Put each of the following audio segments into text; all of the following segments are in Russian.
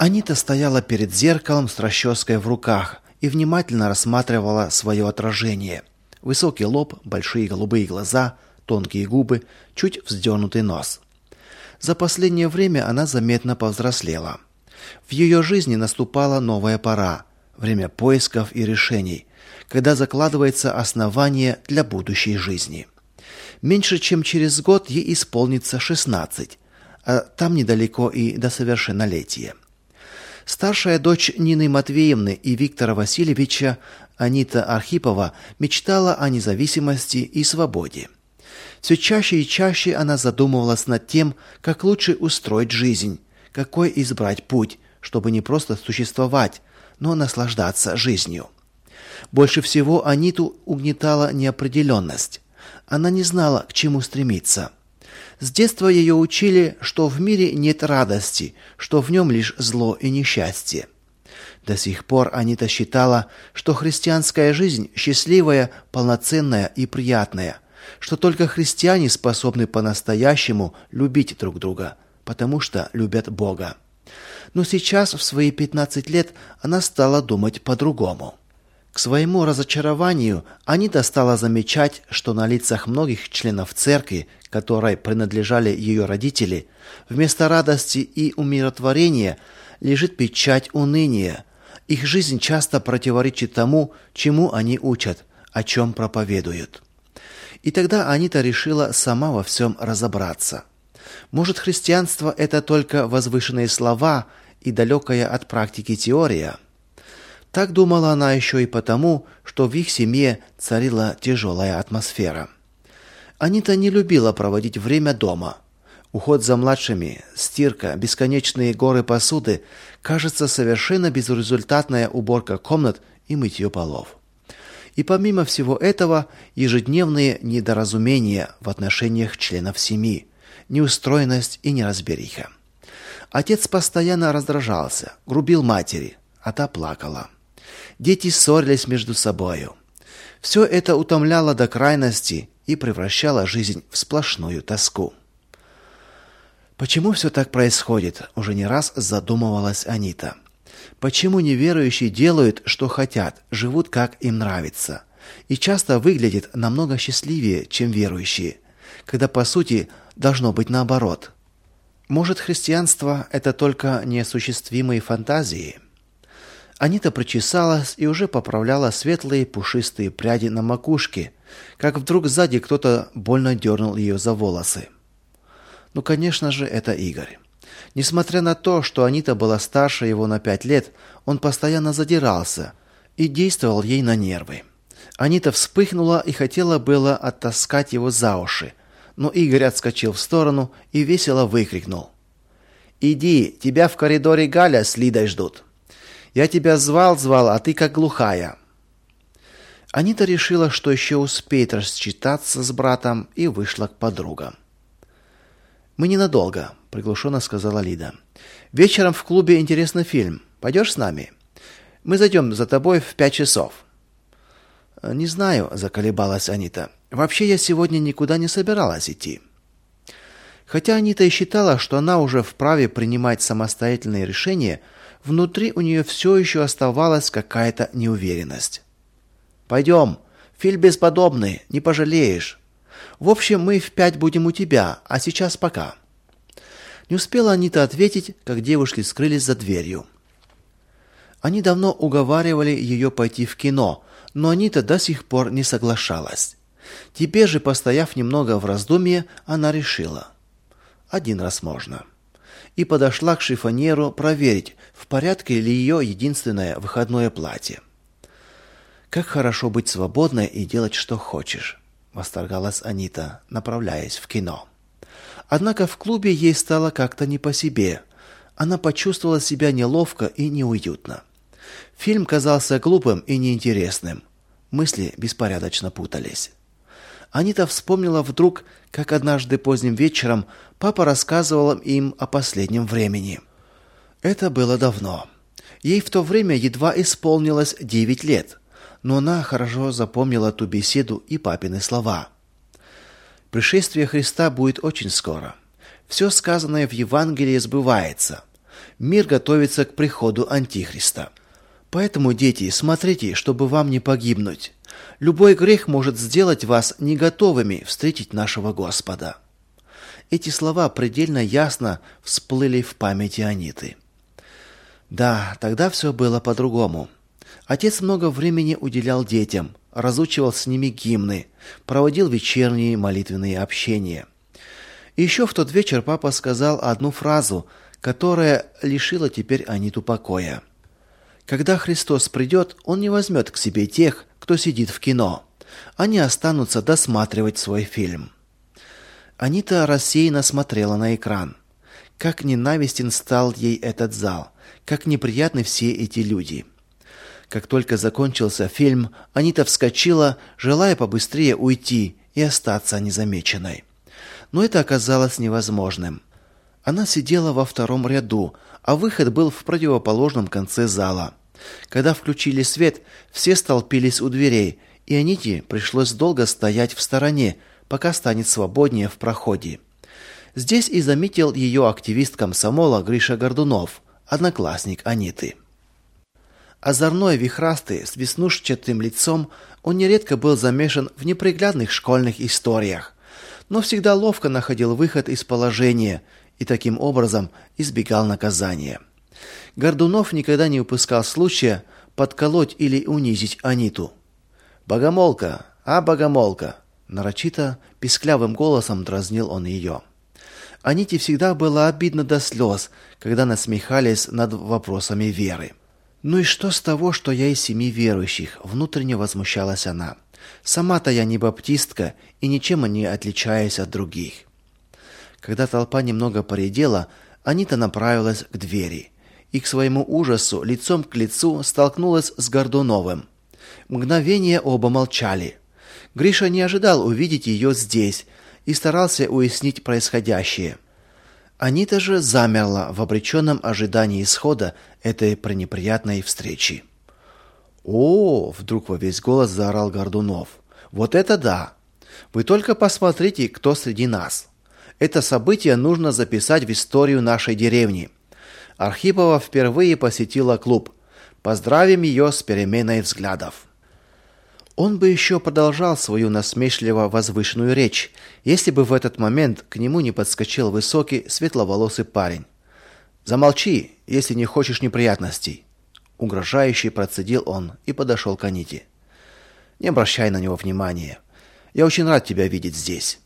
Анита стояла перед зеркалом с расческой в руках и внимательно рассматривала свое отражение. Высокий лоб, большие голубые глаза, тонкие губы, чуть вздернутый нос. За последнее время она заметно повзрослела. В ее жизни наступала новая пора, время поисков и решений, когда закладывается основание для будущей жизни. Меньше чем через год ей исполнится 16, а там недалеко и до совершеннолетия. Старшая дочь Нины Матвеевны и Виктора Васильевича, Анита Архипова, мечтала о независимости и свободе. Все чаще и чаще она задумывалась над тем, как лучше устроить жизнь, какой избрать путь, чтобы не просто существовать, но наслаждаться жизнью. Больше всего Аниту угнетала неопределенность. Она не знала, к чему стремиться. С детства ее учили, что в мире нет радости, что в нем лишь зло и несчастье. До сих пор Анита считала, что христианская жизнь счастливая, полноценная и приятная, что только христиане способны по-настоящему любить друг друга, потому что любят Бога. Но сейчас, в свои 15 лет, она стала думать по-другому. К своему разочарованию Анита стала замечать, что на лицах многих членов церкви, которой принадлежали ее родители, вместо радости и умиротворения лежит печать уныния. Их жизнь часто противоречит тому, чему они учат, о чем проповедуют. И тогда Анита решила сама во всем разобраться. Может, христианство – это только возвышенные слова и далекая от практики теория? Так думала она еще и потому, что в их семье царила тяжелая атмосфера. Анита не любила проводить время дома. Уход за младшими, стирка, бесконечные горы посуды, кажется, совершенно безрезультатная уборка комнат и мытье полов. И помимо всего этого, ежедневные недоразумения в отношениях членов семьи, неустроенность и неразбериха. Отец постоянно раздражался, грубил матери, а та плакала. Дети ссорились между собою. Все это утомляло до крайности и превращало жизнь в сплошную тоску. Почему все так происходит, уже не раз задумывалась Анита. Почему неверующие делают, что хотят, живут, как им нравится, и часто выглядят намного счастливее, чем верующие, когда, по сути, должно быть наоборот? Может, христианство – это только неосуществимые фантазии? Анита причесалась и уже поправляла светлые пушистые пряди на макушке, как вдруг сзади кто-то больно дернул ее за волосы. Ну, конечно же, это Игорь. Несмотря на то, что Анита была старше его на 5 лет, он постоянно задирался и действовал ей на нервы. Анита вспыхнула и хотела было оттаскать его за уши, но Игорь отскочил в сторону и весело выкрикнул: «Иди, тебя в коридоре Галя с Лидой ждут. Я тебя звал, а ты как глухая». Анита решила, что еще успеет рассчитаться с братом, и вышла к подругам. «Мы ненадолго», – приглушенно сказала Лида. «Вечером в клубе интересный фильм. Пойдешь с нами? Мы зайдем за тобой в 5 часов». «Не знаю», – заколебалась Анита. «Вообще я сегодня никуда не собиралась идти». Хотя Анита и считала, что она уже вправе принимать самостоятельные решения, внутри у нее все еще оставалась какая-то неуверенность. «Пойдем. Фильм бесподобный, не пожалеешь. В общем, мы в 5 будем у тебя, а сейчас пока». Не успела Анита ответить, как девушки скрылись за дверью. Они давно уговаривали ее пойти в кино, но Анита до сих пор не соглашалась. Теперь же, постояв немного в раздумье, она решила: один раз можно. И подошла к шифоньеру проверить, в порядке ли ее единственное выходное платье. «Как хорошо быть свободной и делать, что хочешь», – восторгалась Анита, направляясь в кино. Однако в клубе ей стало как-то не по себе. Она почувствовала себя неловко и неуютно. Фильм казался глупым и неинтересным. Мысли беспорядочно путались. Анита вспомнила вдруг, как однажды поздним вечером папа рассказывал им о последнем времени. Это было давно. Ей в то время едва исполнилось 9 лет, но она хорошо запомнила ту беседу и папины слова. «Пришествие Христа будет очень скоро. Все сказанное в Евангелии сбывается. Мир готовится к приходу Антихриста. Поэтому, дети, смотрите, чтобы вам не погибнуть. Любой грех может сделать вас не готовыми встретить нашего Господа. Эти слова предельно ясно всплыли в памяти Аниты. Да, тогда все было по-другому. Отец много времени уделял детям, разучивал с ними гимны, проводил вечерние молитвенные общения. И еще в тот вечер папа сказал одну фразу, которая лишила теперь Аниту покоя. Когда Христос придет, Он не возьмет к себе тех, кто сидит в кино. Они останутся досматривать свой фильм. Анита рассеянно смотрела на экран. Как ненавистен стал ей этот зал, как неприятны все эти люди. Как только закончился фильм, Анита вскочила, желая побыстрее уйти и остаться незамеченной. Но это оказалось невозможным. Она сидела во втором ряду, а выход был в противоположном конце зала. Когда включили свет, все столпились у дверей, и Аните пришлось долго стоять в стороне, пока станет свободнее в проходе. Здесь и заметил ее активист комсомола Гриша Гордунов, одноклассник Аниты. Озорной, вихрастый, с веснушчатым лицом, он нередко был замешан в неприглядных школьных историях, но всегда ловко находил выход из положения и таким образом избегал наказания. Гордунов никогда не упускал случая подколоть или унизить Аниту. «Богомолка, богомолка!» Нарочито, писклявым голосом дразнил он ее. Аните всегда было обидно до слез, когда насмехались над вопросами веры. «Ну и что с того, что я из семьи верующих?» – внутренне возмущалась она. «Сама-то я не баптистка и ничем не отличаюсь от других». Когда толпа немного поредела, Анита направилась к двери и к своему ужасу лицом к лицу столкнулась с Гордуновым. Мгновение оба молчали. Гриша не ожидал увидеть ее здесь и старался уяснить происходящее. Анита же замерла в обреченном ожидании исхода этой пренеприятной встречи. «О!» – вдруг во весь голос заорал Гордунов. «Вот это да! Вы только посмотрите, кто среди нас! Это событие нужно записать в историю нашей деревни. Архипова впервые посетила клуб. Поздравим ее с переменой взглядов». Он бы еще продолжал свою насмешливо возвышенную речь, если бы в этот момент к нему не подскочил высокий, светловолосый парень. «Замолчи, если не хочешь неприятностей», — угрожающе процедил он и подошел к Аните. «Не обращай на него внимания. Я очень рад тебя видеть здесь».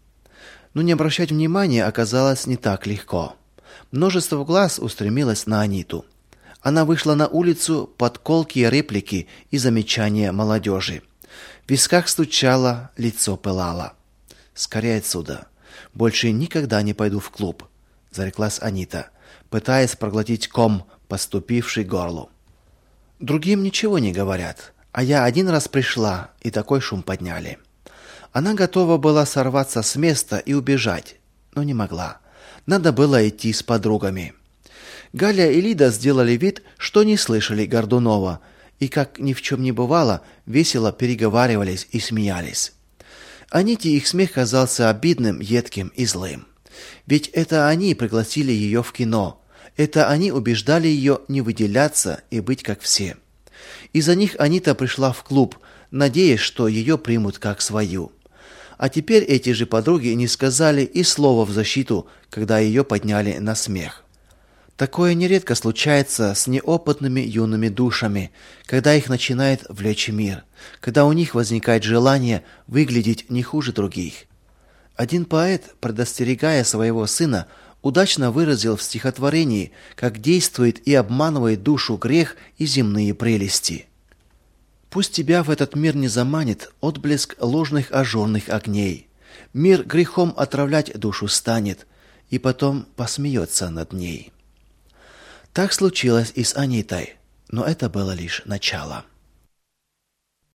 Но не обращать внимания оказалось не так легко. Множество глаз устремилось на Аниту. Она вышла на улицу под колкие реплики и замечания молодежи. В висках стучало, лицо пылало. «Скорее отсюда. Больше никогда не пойду в клуб», – зареклась Анита, пытаясь проглотить ком, поступивший к горлу. «Другим ничего не говорят, а я один раз пришла, и такой шум подняли». Она готова была сорваться с места и убежать, но не могла. Надо было идти с подругами. Галя и Лида сделали вид, что не слышали Гордунова, и, как ни в чем не бывало, весело переговаривались и смеялись. Аните их смех казался обидным, едким и злым. Ведь это они пригласили ее в кино. Это они убеждали ее не выделяться и быть как все. Из-за них Анита пришла в клуб, надеясь, что ее примут как свою. А теперь эти же подруги не сказали и слова в защиту, когда ее подняли на смех. Такое нередко случается с неопытными юными душами, когда их начинает влечь мир, когда у них возникает желание выглядеть не хуже других. Один поэт, предостерегая своего сына, удачно выразил в стихотворении, как действует и обманывает душу грех и земные прелести. «Пусть тебя в этот мир не заманит отблеск ложных ажурных огней. Мир грехом отравлять душу станет, и потом посмеется над ней». Так случилось и с Анитой, но это было лишь начало.